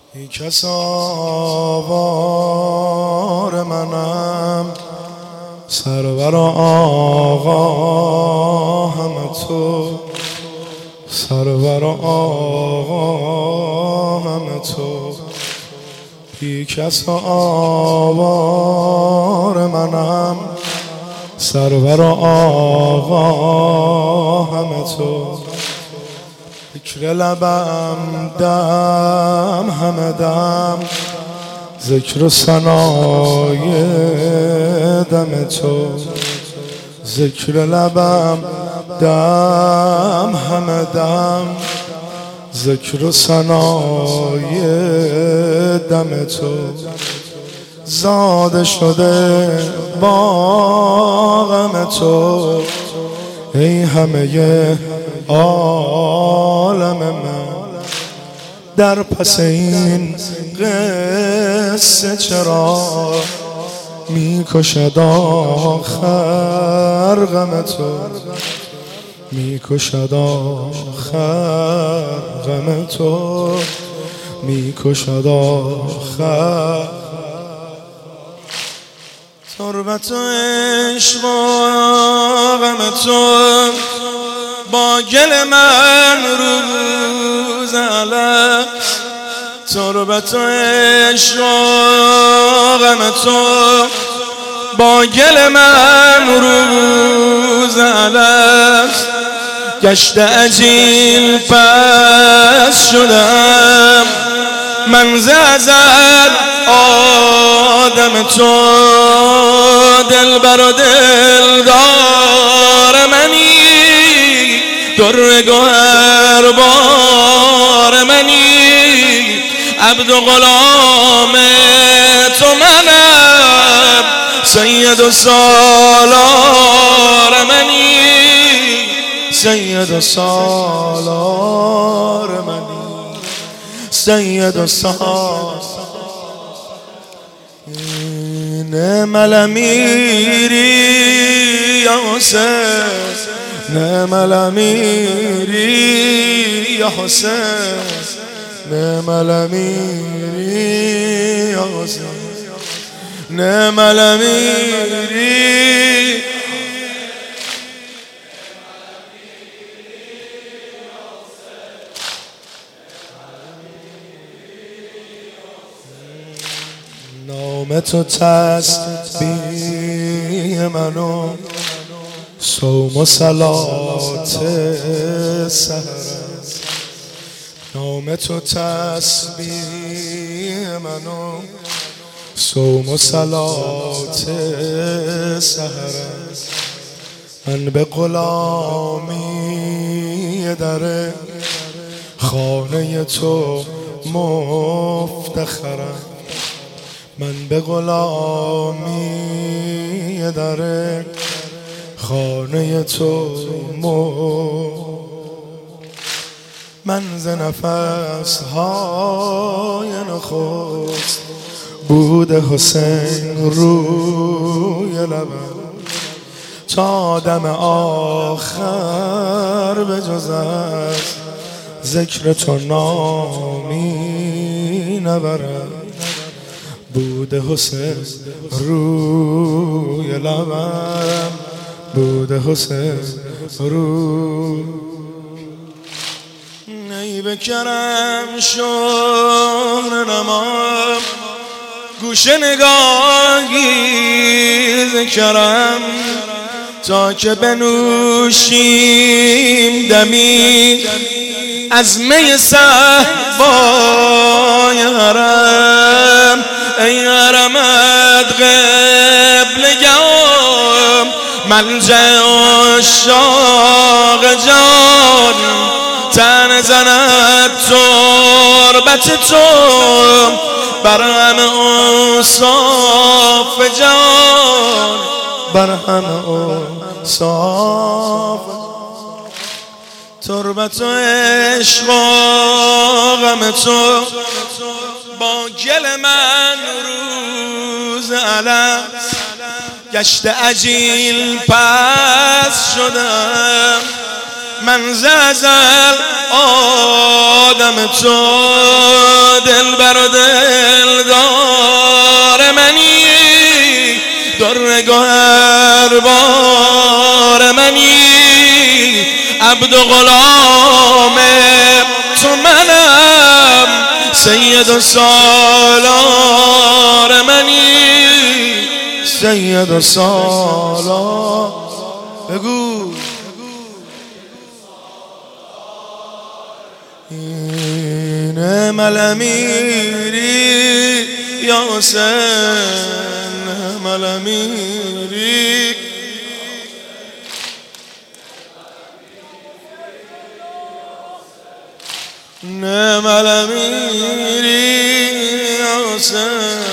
ای کس آوار منم، سرور آقا همه تو، سرور آقا همه تو. ای کس آوار منم، سرور آقا همه تو. ذکر لبم دم همه دم، ذکر و ثنای دم تو. ذکر لبم دم همه دم، ذکر و ثنای دم تو. زاده شده با غم تو، ای همه عالم من. در پس این قصه چرا میکشد آخر غم تو، میکشد آخر غم تو، میکشد آخر. تربت و عشق و غم تو، با گل من روز علم. تربت و عشق و غم تو، با گل من روز علم. گشت عجیل پس شدم من ز ازل آدم تو. دلبر و دلدار منی، در گوهر بار منی. عبد و غلام تو منم، سید و سالار منی، سید و سالار منی، سید و سالار. نعم الامیری یا حسین، نعم الامیری یا حسین، نعم الامیری یا حسین، نعم الامیری. نام تو تسبیح منو، صوم و صلات سحر. نام تو تسبیح منو، صوم و صلات سحر. من به غلامی در خانه تو مفتخرم. من به غلامی در خانه تو من ز نفس های نخست بود حسین روی لبم. تا دم آخر به جز از ذکر تو نامی نبرم. بود حسین روی لبم، بود حسین روی. ای بکرم شهر نمام، گوشه نگاهی ذکرم. تا که بنوشیم دمی از می صهبای حرم. ای حرمت قبلگاه، ملجأ عشاق جان. تن زند تربت تو بر همه اوصاف جان، بر همه اوصاف. تربت و عشق و غم تو، با گل من روز علم. گشت عجیل پس شدم من ز ازل آدم تو. دلبر و گوهر بار منی، عبد و غلام تو منم، سید و سالار منی، سید و سالار. بگو نعم الامیری یا حسین، نعم الامیری. نعم الامیری یا حسین.